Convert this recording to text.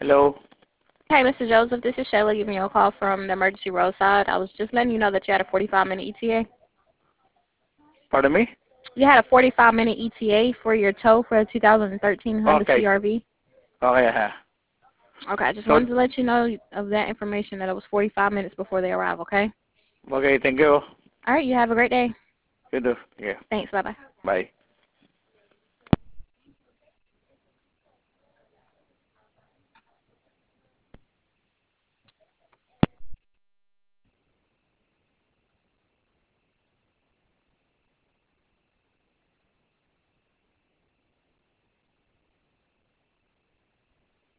Hello. Hey, Mr. Joseph, this is Shayla giving you a call from the emergency roadside. I was just letting you know that you had a 45-minute ETA. Pardon me? You had a 45-minute ETA for your tow for a 2013 Honda Okay. CRV. Okay. Okay, I just So, wanted to let you know of that information that it was 45 minutes before they arrive, okay? okay, thank you. All right, you have a great day. You too. Yeah. Thanks, bye-bye. Bye.